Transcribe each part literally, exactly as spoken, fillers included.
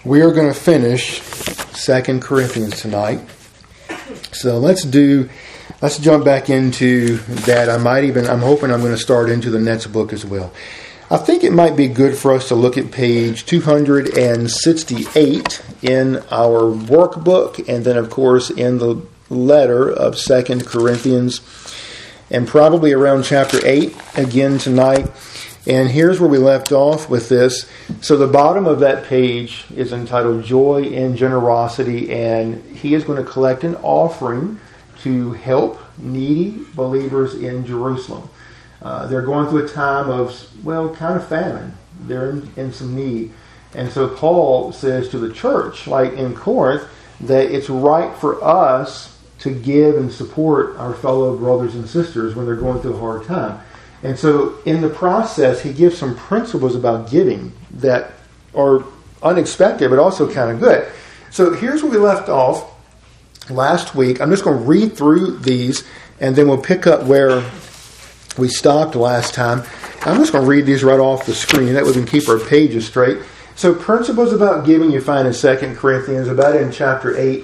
We are going to finish Second Corinthians tonight. So let's do, let's jump back into that. I might even, I'm hoping I'm going to start into the next book as well. I think it might be good for us to look at page two hundred sixty-eight in our workbook, and then of course in the letter of Second Corinthians, and probably around chapter eight again tonight. And here's where we left off with this. So the bottom of that page is entitled Joy in Generosity, and he is going to collect an offering to help needy believers in Jerusalem. Uh, they're going through a time of, well, kind of famine. They're in, in some need. And so Paul says to the church, like in Corinth, that it's right for us to give and support our fellow brothers and sisters when they're going through a hard time. And so in the process, he gives some principles about giving that are unexpected, but also kind of good. So here's where we left off last week. I'm just going to read through these, and then we'll pick up where we stopped last time. I'm just going to read these right off the screen. That way we can keep our pages straight. So principles about giving you find in Second Corinthians, about in chapter eight.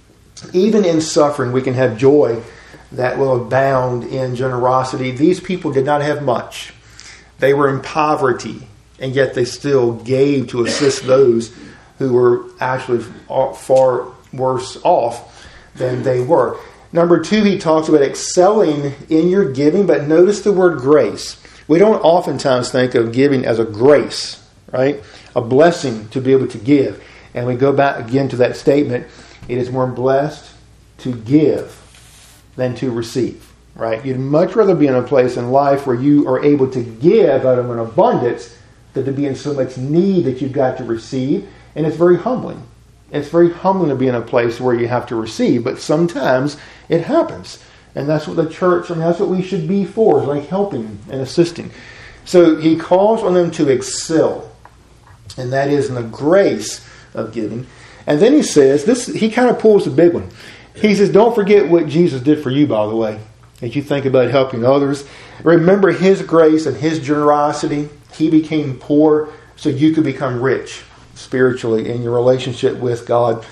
Even in suffering, we can have joy that will abound in generosity. These people did not have much. They were in poverty, and yet they still gave to assist those who were actually far worse off than they were. Number two, he talks about excelling in your giving, but notice the word grace. We don't oftentimes think of giving as a grace, right? A blessing to be able to give. And we go back again to that statement, it is more blessed to give than to receive, right? You'd much rather be in a place in life where you are able to give out of an abundance than to be in so much need that you've got to receive. And it's very humbling. It's very humbling to be in a place where you have to receive, but sometimes it happens. And that's what the church, I mean, that's what we should be for, is like helping and assisting. So he calls on them to excel, and that is in the grace of giving. And then he says, this, he kind of pulls the big one. He says, don't forget what Jesus did for you, by the way, as you think about helping others. Remember his grace and his generosity. He became poor so you could become rich spiritually in your relationship with God.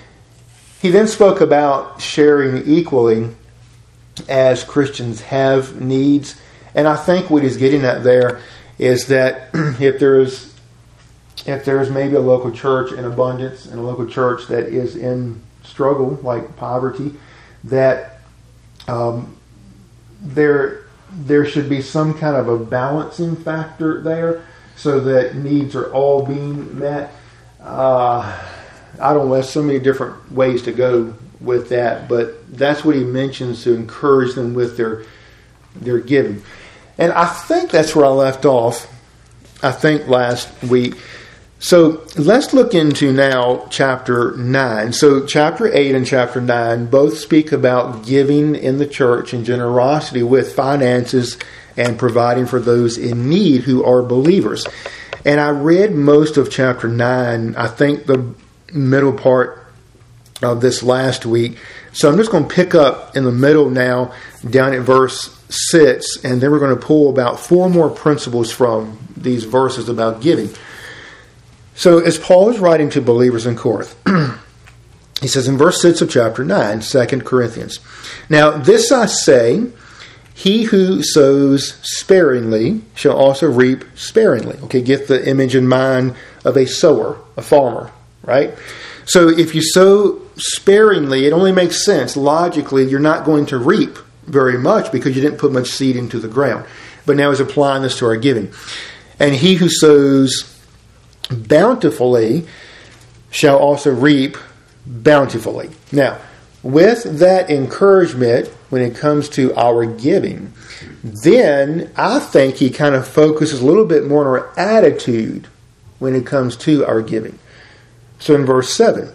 He then spoke about sharing equally as Christians have needs. And I think what he's getting at there is that if there's if there's maybe a local church in abundance and a local church that is in struggle, like poverty, that um, there there should be some kind of a balancing factor there so that needs are all being met. Uh, I don't know, there's so many different ways to go with that, but that's what he mentions to encourage them with their their giving. And I think that's where I left off, I think last week. So let's look into now chapter nine. So chapter eight and chapter nine both speak about giving in the church and generosity with finances and providing for those in need who are believers. And I read most of chapter nine, I think the middle part of this last week. So I'm just going to pick up in the middle now, down at verse six, and then we're going to pull about four more principles from these verses about giving. So as Paul is writing to believers in Corinth, he says in verse six of chapter nine, Second Corinthians, now this I say, he who sows sparingly shall also reap sparingly. Okay, get the image in mind of a sower, a farmer, right? So if you sow sparingly, it only makes sense. Logically, you're not going to reap very much because you didn't put much seed into the ground. But now he's applying this to our giving. And he who sows bountifully shall also reap bountifully. Now, with that encouragement when it comes to our giving, then I think he kind of focuses a little bit more on our attitude when it comes to our giving. So in verse seven,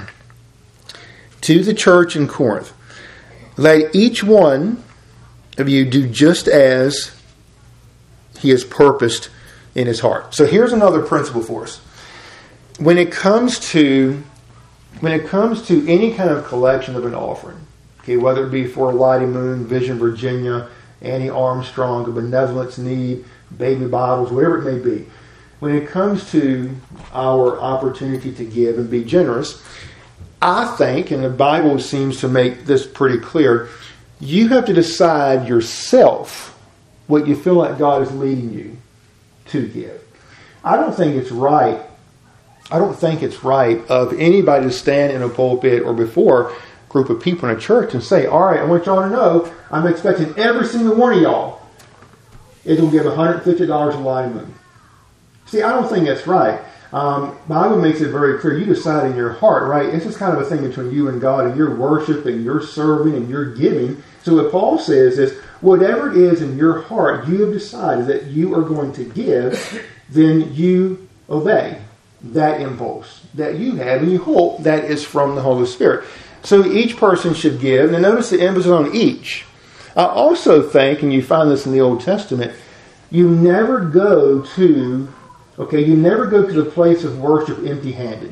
to the church in Corinth, let each one of you do just as he has purposed in his heart. So here's another principle for us. When it comes to when it comes to any kind of collection of an offering, okay, whether it be for Lottie Moon, Vision Virginia, Annie Armstrong, a benevolence need, baby bottles, whatever it may be, when it comes to our opportunity to give and be generous, I think, and the Bible seems to make this pretty clear, you have to decide yourself what you feel like God is leading you to give. I don't think it's right. I don't think it's right of anybody to stand in a pulpit or before a group of people in a church and say, all right, I want y'all to know I'm expecting every single one of y'all is going to give one hundred fifty dollars a line moon. See, I don't think that's right. Um, Bible makes it very clear. You decide in your heart, right? This is kind of a thing between you and God, and your worship and your serving and your giving. So what Paul says is, whatever it is in your heart, you have decided that you are going to give, then you obey that impulse that you have, and you hope that is from the Holy Spirit. So each person should give. And notice the emphasis on each. I also think, and you find this in the Old Testament, you never go to, okay, you never go to the place of worship empty-handed.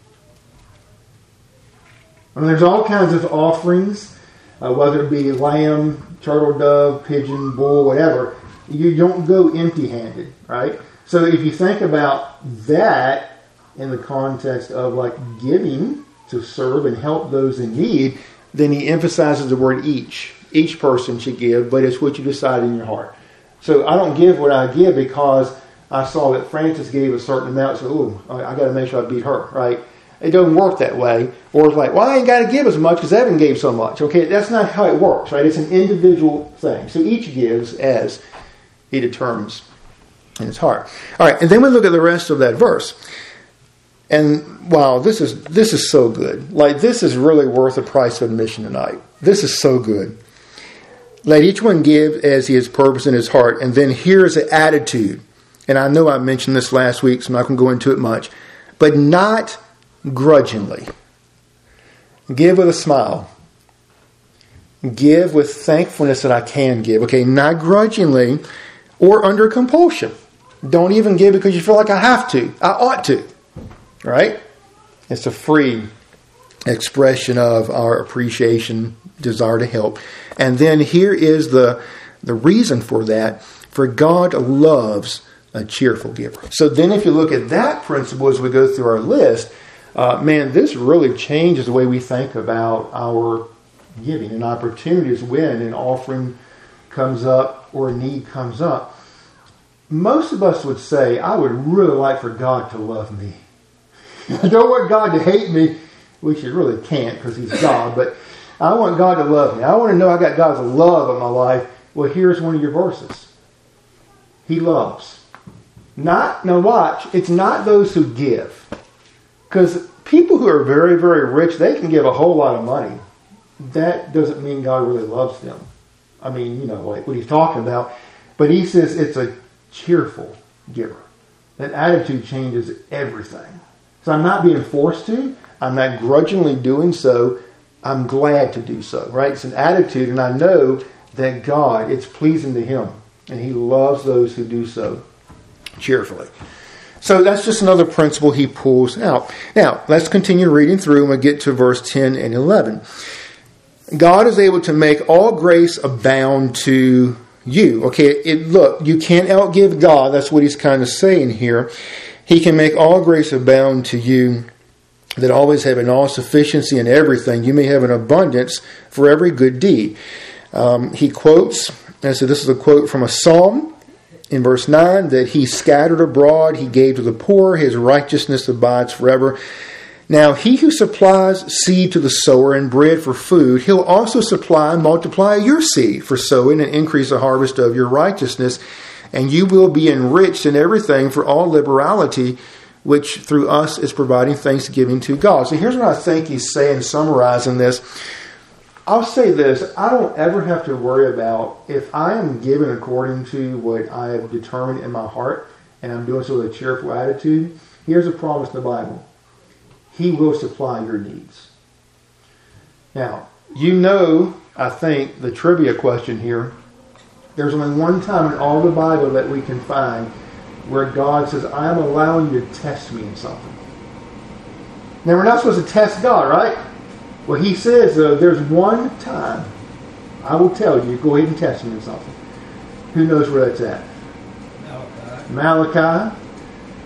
I mean, there's all kinds of offerings, uh, whether it be lamb, turtle dove, pigeon, bull, whatever. You don't go empty-handed, right? So if you think about that in the context of like giving to serve and help those in need, then he emphasizes the word each. Each person should give, but it's what you decide in your heart. So I don't give what I give because I saw that Frances gave a certain amount, so oh, I got to make sure I beat her, right? It doesn't work that way. Or it's like, well, I ain't got to give as much because Evan gave so much. Okay, that's not how it works, right? It's an individual thing. So each gives as he determines in his heart. All right, and then we look at the rest of that verse. And wow, this is this is so good. Like, this is really worth the price of admission tonight. This is so good. Let each one give as he has purpose in his heart. And then here's the attitude. And I know I mentioned this last week, so I'm not going to go into it much. But not grudgingly. Give with a smile. Give with thankfulness that I can give. Okay, not grudgingly or under compulsion. Don't even give because you feel like I have to. I ought to. Right? It's a free expression of our appreciation, desire to help. And then here is the, the reason for that. For God loves a cheerful giver. So then if you look at that principle as we go through our list, uh, man, this really changes the way we think about our giving and opportunities when an offering comes up or a need comes up. Most of us would say, I would really like for God to love me. I don't want God to hate me, which you really can't because he's God, but I want God to love me. I want to know I got God's love in my life. Well, here's one of your verses. He loves. Not, now watch, it's not those who give. Because people who are very, very rich, they can give a whole lot of money. That doesn't mean God really loves them. I mean, you know, like what he's talking about. But he says it's a cheerful giver. That attitude changes everything. So I'm not being forced to. I'm not grudgingly doing so. I'm glad to do so, right? It's an attitude, and I know that God, it's pleasing to him. And he loves those who do so cheerfully. So that's just another principle he pulls out. Now, let's continue reading through and we'll get to verse ten and eleven. God is able to make all grace abound to you. Okay, it, look, you can't outgive God. That's what he's kind of saying here. He can make all grace abound to you, that always having all sufficiency in everything, you may have an abundance for every good deed. Um, he quotes, and so this is a quote from a psalm in verse nine, that he scattered abroad, he gave to the poor, his righteousness abides forever. Now, he who supplies seed to the sower and bread for food, he'll also supply and multiply your seed for sowing and increase the harvest of your righteousness. And you will be enriched in everything for all liberality, which through us is providing thanksgiving to God. So here's what I think he's saying, summarizing this. I'll say this, I don't ever have to worry about if I am given according to what I have determined in my heart, and I'm doing so with a cheerful attitude. Here's a promise in the Bible. He will supply your needs. Now, you know, I think, the trivia question here. There's only one time in all the Bible that we can find where God says, I am allowing you to test me in something. Now, we're not supposed to test God, right? Well, he says, though, there's one time I will tell you, go ahead and test me in something. Who knows where that's at? Malachi. Malachi.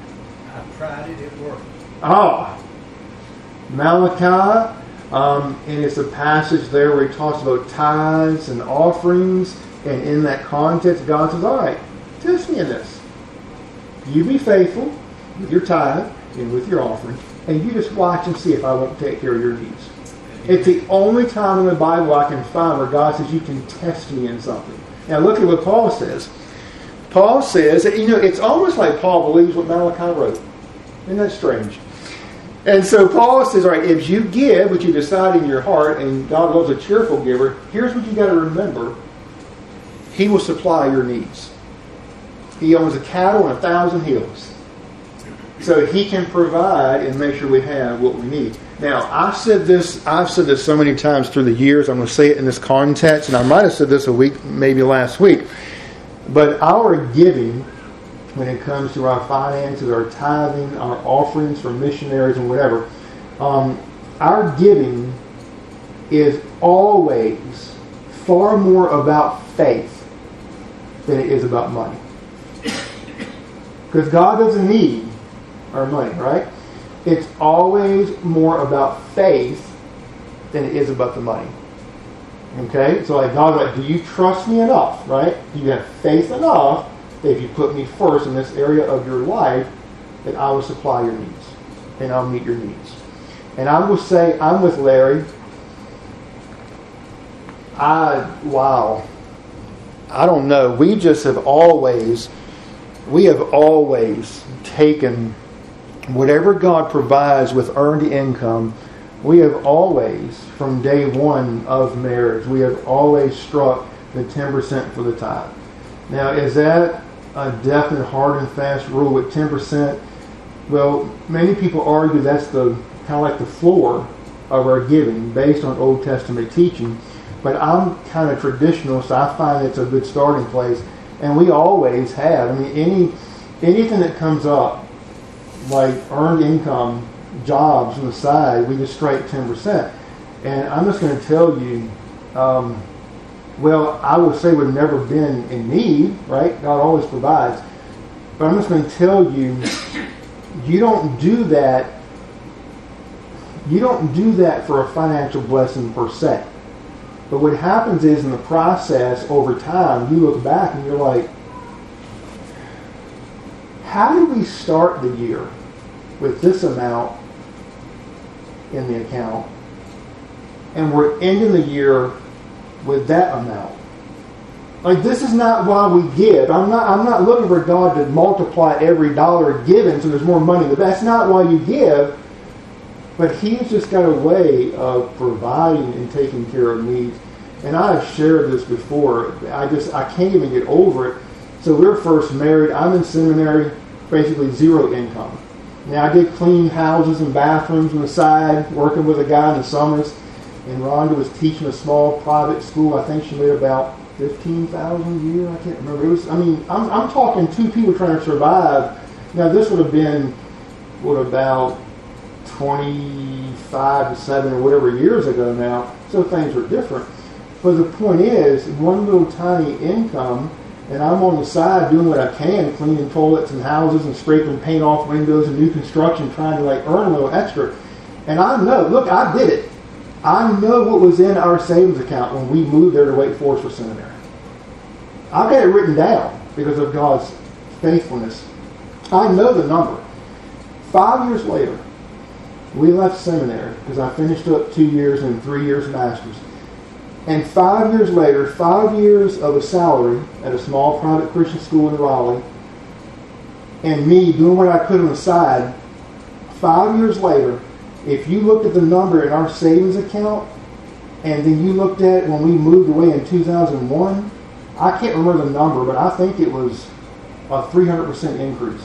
did it work? Ah, Malachi, um, and it's a passage there where he talks about tithes and offerings, and in that context, God says, all right, test me in this. You be faithful with your tithe and with your offering, and you just watch and see if I won't take care of your needs. It's the only time in the Bible I can find where God says you can test me in something. Now look at what Paul says. Paul says that, you know, it's almost like Paul believes what Malachi wrote. Isn't that strange? And so Paul says, all right, if you give what you decide in your heart, and God loves a cheerful giver, here's what you got to remember. He will supply your needs. He owns a cattle on a thousand hills. So He can provide and make sure we have what we need. Now, I've said this, I've said this so many times through the years. I'm going to say it in this context, and I might have said this a week, maybe last week. But our giving, when it comes to our finances, our tithing, our offerings for missionaries and whatever, um, our giving is always far more about faith than it is about money. Because God doesn't need our money, right? It's always more about faith than it is about the money. Okay? So like God's like, do you trust me enough, right? Do you have faith enough that if you put me first in this area of your life, that I will supply your needs and I'll meet your needs? And I will say, I'm with Larry. I, wow. I don't know. We just have always, we have always taken whatever God provides with earned income. We have always, from day one of marriage, we have always struck the ten percent for the tithe. Now, is that a definite, hard and fast rule with ten percent? Well, many people argue that's the kind of like the floor of our giving based on Old Testament teaching. But I'm kind of traditional, so I find it's a good starting place. And we always have. I mean, any anything that comes up, like earned income, jobs on the side, we just strike ten percent. And I'm just going to tell you, um, well, I would say we've never been in need, right? God always provides. But I'm just going to tell you, you don't do that, you don't do that for a financial blessing per se. But what happens is in the process, over time, you look back and you're like, how did we start the year with this amount in the account, and we're ending the year with that amount? Like, this is not why we give. I'm not I'm not looking for God to multiply every dollar given so there's more money. That's not why you give. But He's just got a way of providing and taking care of needs. And I've shared this before. I just I can't even get over it. So we were first married. I'm in seminary, basically zero income. Now, I did clean houses and bathrooms on the side, working with a guy in the summers. And Rhonda was teaching a small private school. I think she made about fifteen thousand dollars a year. I can't remember. It was. I mean, I'm, I'm talking two people trying to survive. Now, this would have been, what, about twenty-five to seven or whatever years ago now. So things were different. But the point is, one little tiny income, and I'm on the side doing what I can, cleaning toilets and houses and scraping paint off windows and new construction, trying to like earn a little extra. And I know, look, I did it. I know what was in our savings account when we moved there to Wake Forest for seminary. I've got it written down because of God's faithfulness. I know the number. Five years later, we left seminary because I finished up two years and three years master's. And five years later, five years of a salary at a small private Christian school in Raleigh, and me doing what I could on the side, five years later, if you looked at the number in our savings account, and then you looked at it when we moved away in two thousand one, I can't remember the number, but I think it was a three hundred percent increase.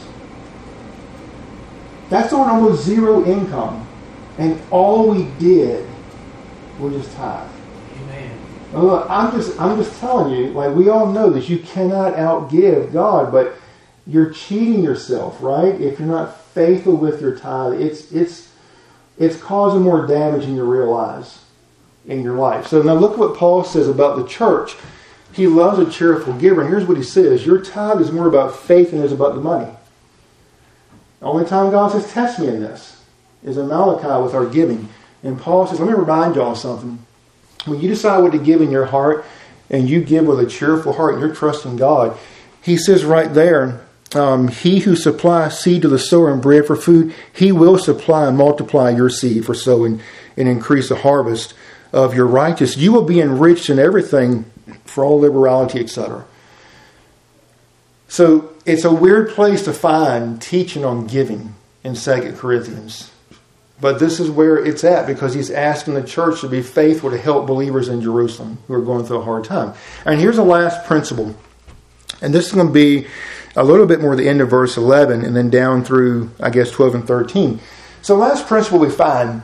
That's on almost zero income. And all we did was just tithe. Amen. Now look, I'm just I'm just telling you, like, we all know this, you cannot outgive God, but you're cheating yourself, right? If you're not faithful with your tithe, it's it's it's causing more damage than you realize in your life. So now look what Paul says about the church. He loves a cheerful giver, and here's what he says: your tithe is more about faith than it is about the money. The only time God says, test me in this, is in Malachi with our giving. And Paul says, let me remind y'all something. When you decide what to give in your heart, and you give with a cheerful heart, and you're trusting God, he says right there, um, he who supplies seed to the sower and bread for food, he will supply and multiply your seed for sowing and increase the harvest of your righteous. You will be enriched in everything for all liberality, et cetera. So it's a weird place to find teaching on giving in Second Corinthians. But this is where it's at, because he's asking the church to be faithful to help believers in Jerusalem who are going through a hard time. And here's the last principle. And this is going to be a little bit more the end of verse eleven and then down through, I guess, twelve and thirteen. So the last principle we find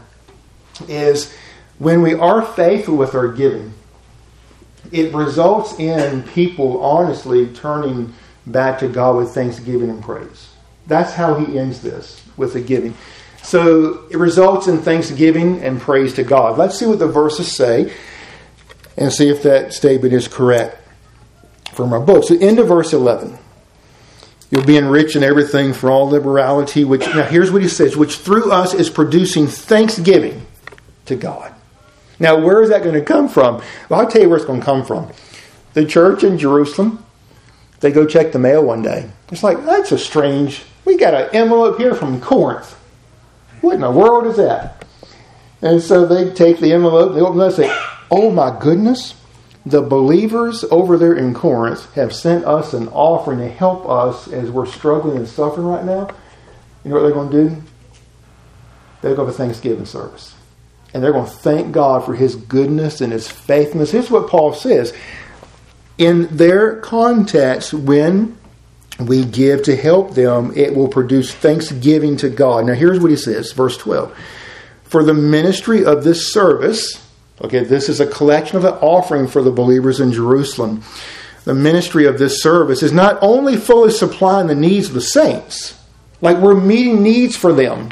is when we are faithful with our giving, it results in people honestly turning back to God with thanksgiving and praise. That's how he ends this, with the giving. So it results in thanksgiving and praise to God. Let's see what the verses say and see if that statement is correct from our book. So end of verse eleven. You'll be enriched in everything for all liberality, which, now here's what he says, which through us is producing thanksgiving to God. Now, where is that going to come from? Well, I'll tell you where it's going to come from. The church in Jerusalem, they go check the mail one day. It's like, that's a strange, we got an envelope here from Corinth. What in the world is that? And so they take the envelope, they open it up and say, oh my goodness, the believers over there in Corinth have sent us an offering to help us as we're struggling and suffering right now. You know what they're going to do? They'll go to Thanksgiving service. And they're going to thank God for his goodness and his faithfulness. Here's what Paul says. In their context, when we give to help them, it will produce thanksgiving to God. Now here's what he says, verse twelve. For the ministry of this service, okay, this is a collection of an offering for the believers in Jerusalem. The ministry of this service is not only fully supplying the needs of the saints, like we're meeting needs for them.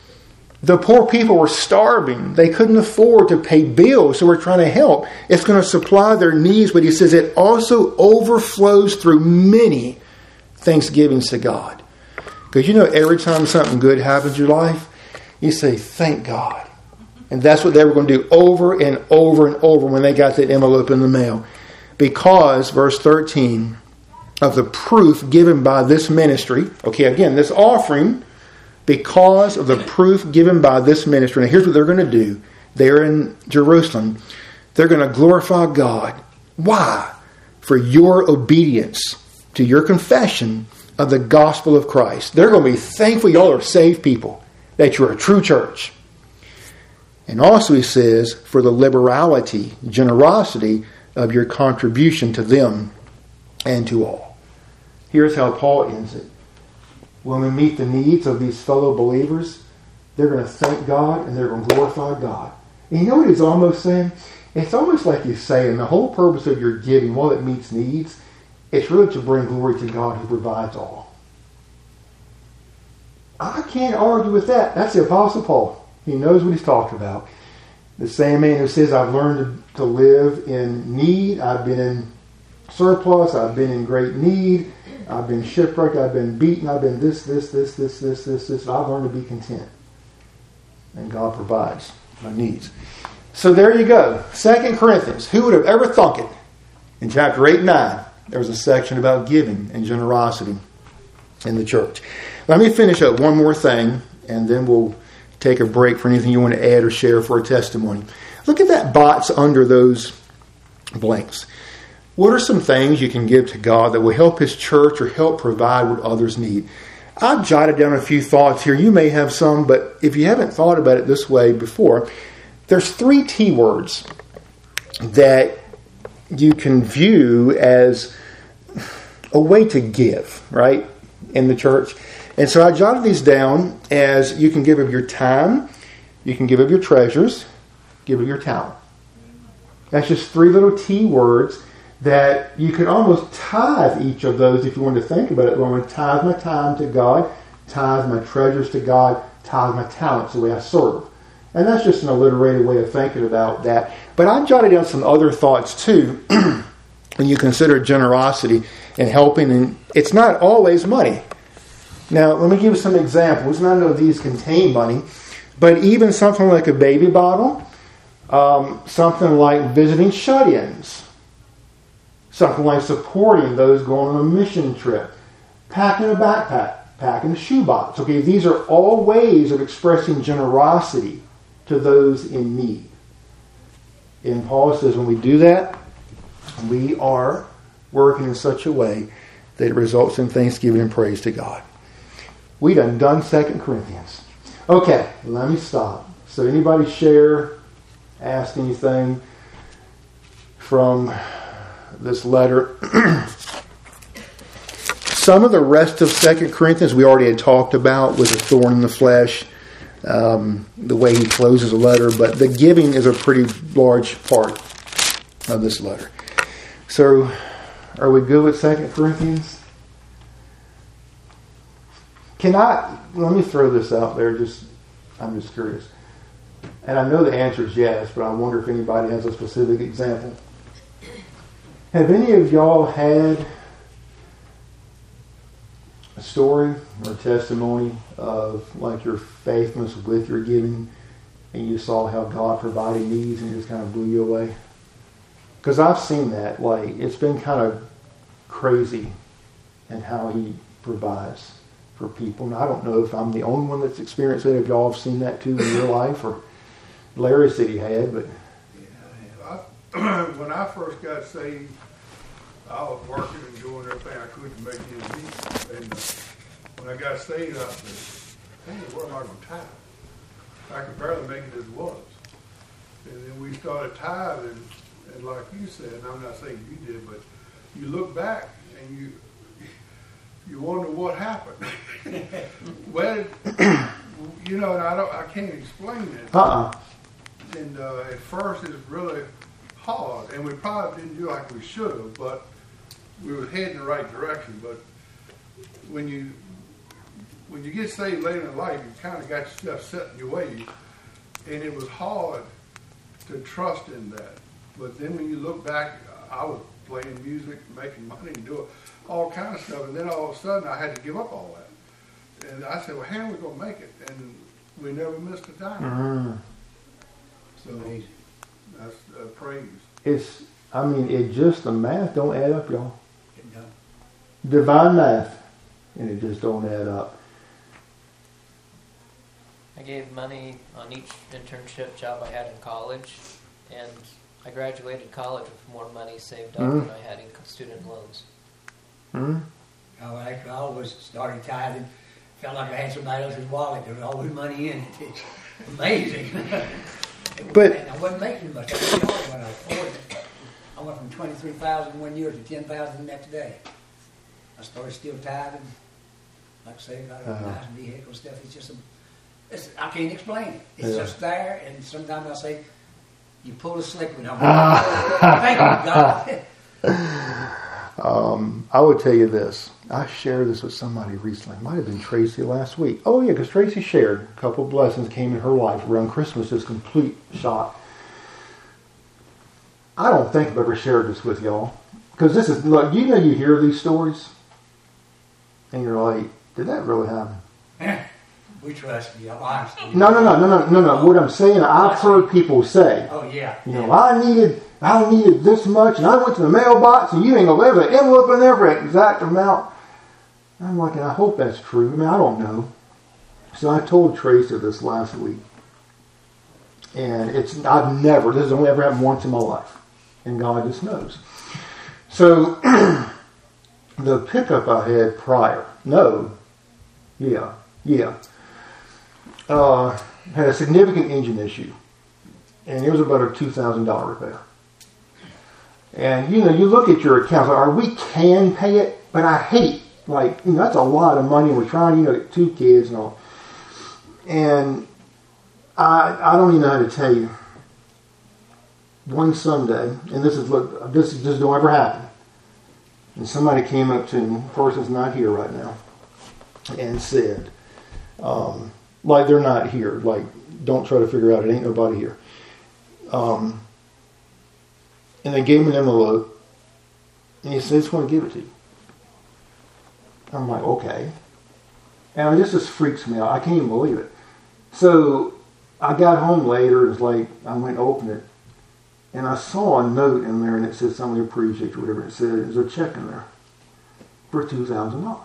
The poor people were starving. They couldn't afford to pay bills, so we're trying to help. It's going to supply their needs, but he says it also overflows through many thanksgivings to God. Because you know, every time something good happens in your life, you say, thank God. And that's what they were going to do over and over and over when they got that envelope in the mail. Because, verse thirteen, of the proof given by this ministry, okay, again, this offering, because of the proof given by this ministry. Now here's what they're going to do. They're in Jerusalem. They're going to glorify God. Why? For your obedience to your confession of the gospel of Christ. They're going to be thankful y'all are saved people, that you're a true church. And also he says, for the liberality, generosity of your contribution to them and to all. Here's how Paul ends it. When we meet the needs of these fellow believers, they're going to thank God and they're going to glorify God. And you know what he's almost saying? It's almost like he's saying the whole purpose of your giving, while it meets needs, it's really to bring glory to God who provides all. I can't argue with that. That's the Apostle Paul. He knows what he's talking about. The same man who says, I've learned to live in need. I've been in surplus. I've been in great need. I've been shipwrecked. I've been beaten. I've been this, this, this, this, this, this, this. I've learned to be content. And God provides my needs. So there you go. Second Corinthians. Who would have ever thunk it? In chapter eight and nine, there was a section about giving and generosity in the church. Let me finish up one more thing, and then we'll take a break for anything you want to add or share for a testimony. Look at that box under those blanks. What are some things you can give to God that will help his church or help provide what others need? I've jotted down a few thoughts here. You may have some, but if you haven't thought about it this way before, there's three T words that you can view as a way to give, right, in the church. And so I jotted these down as you can give of your time, you can give of your treasures, give of your talent. That's just three little T words that you could almost tithe each of those if you want to think about it. Well, I'm going to tithe my time to God, tithe my treasures to God, tithe my talents the way I serve. And that's just an alliterated way of thinking about that. But I jotted down some other thoughts too when you consider generosity and helping. And it's not always money. Now, let me give you some examples. And I know these contain money, but even something like a baby bottle, um, something like visiting shut-ins, something like supporting those going on a mission trip, packing a backpack, packing a shoebox. Okay, these are all ways of expressing generosity to those in need. And Paul says when we do that, we are working in such a way that it results in thanksgiving and praise to God. We done done Second Corinthians. Okay, let me stop. So anybody share, ask anything from this letter? Some of the rest of Second Corinthians we already had talked about with the thorn in the flesh, um, the way he closes a letter, but the giving is a pretty large part of this letter. So, are we good with Second Corinthians? Can I, let me throw this out there, just I'm just curious. And I know the answer is yes, but I wonder if anybody has a specific example. Have any of y'all had a story or testimony of like your faithfulness with your giving and you saw how God provided needs and it just kind of blew you away? Because I've seen that. Like, it's been kind of crazy in how he provides for people. And I don't know if I'm the only one that's experienced it. If y'all have seen that too in your life, or Larry said he had, but yeah, I, when I first got saved, I was working and doing everything I could to make ends meet. And uh, when I got saved, I said, "Hey, where am I going to tithe? I could barely make it as it was." And then we started tithing, and like you said, and I'm not saying you did, but you look back and you you wonder what happened. Well, you know, and I don't, I can't explain it. Uh-uh. And uh, at first it's really hard, and we probably didn't do like we should have, but we were heading in the right direction. But when you when you get saved later in life, you kind of got your stuff set in your ways, and it was hard to trust in that. But then when you look back, I was playing music, making money, and doing all kind of stuff, and then all of a sudden I had to give up all that. And I said, well, how are we going to make it? And we never missed a dime. Mm-hmm. So that's uh, praise. It's, I mean, it just, the math don't add up, y'all. It don't. Divine math, and it just don't add up. I gave money on each internship job I had in college, and I graduated college with more money saved up Mm-hmm. than I had in student loans. Hmm? Oh, actually, I always started tithing. Felt like I had somebody else's wallet. There was always money in it. It's amazing. But and I wasn't making much. I was young when I afforded it. I went from twenty-three thousand one year to ten thousand the next day. I started still tithing. Like I say, got a Uh-huh. nice vehicle stuff. It's just a, it's, I can't explain it. It's Yeah. just there, and sometimes I say, you pull a slick one. I'm like, thank you, God. Um, I would tell you this. I shared this with somebody recently. It might have been Tracy last week. Oh, yeah, because Tracy shared a couple of blessings came in her life around Christmas. This complete shock. I don't think I've ever shared this with y'all. Because this is, look, you know you hear these stories, and you're like, did that really happen? We trust you. I'm honest. No, no, no, no, no, no, no. What I'm saying, I've heard people say, Oh, yeah. you know, I needed, I needed this much, and I went to the mailbox, and you ain't gonna leave an envelope in there for an exact amount. I'm like, and I hope that's true. I mean, I don't know. So I told Tracy this last week, and it's I've never. This has only ever happened once in my life, and God just knows. So the pickup I had prior, no, yeah, yeah, uh, had a significant engine issue. And it was about a two thousand dollars repair. And, you know, you look at your accounts, like, we can pay it, but I hate, like, you know, that's a lot of money. We're trying, you know, get two kids and all. And I I don't even know how to tell you. One Sunday, and this is, look, this is just don't ever happen. And somebody came up to me, the person's not here right now, and said, um, like, they're not here. Like, don't try to figure out, it ain't nobody here. Um, and they gave me an envelope, and he said, I just want to give it to you. I'm like, okay. And it just, just freaks me out. I can't even believe it. So I got home later. It was like I went to open it, and I saw a note in there, and it said something appreciate you, whatever it said. There's a check in there for two thousand dollars.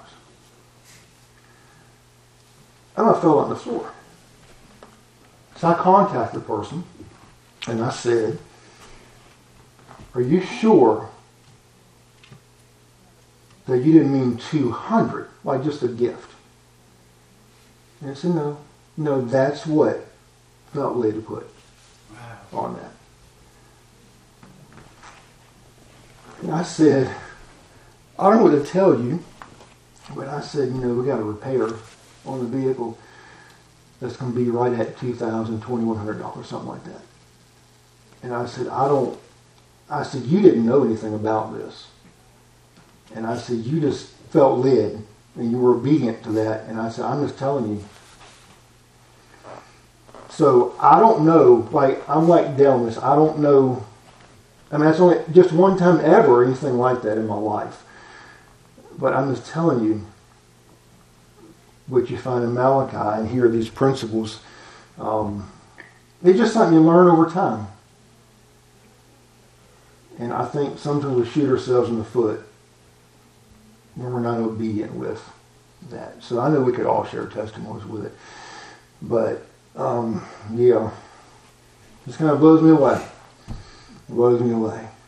And I fell on the floor. So I contacted the person, and I said, "Are you sure that you didn't mean two hundred, like just a gift?" And it said, no, no, that's what felt led to put Wow. on that. And I said, I don't know what to tell you, but I said, you know, we got a repair on the vehicle that's going to be right at two thousand dollars, twenty-one hundred dollars, something like that. And I said, I don't, I said, you didn't know anything about this. And I said, you just felt led, and you were obedient to that. And I said, I'm just telling you. So I don't know, like, I'm like Delmas, I don't know, I mean, that's only just one time ever anything like that in my life. But I'm just telling you what you find in Malachi and hear these principles. Um, it's just something you learn over time. And I think sometimes we shoot ourselves in the foot when we're not obedient with that. So I know we could all share testimonies with it. But, um, yeah, this kind of blows me away. It blows me away.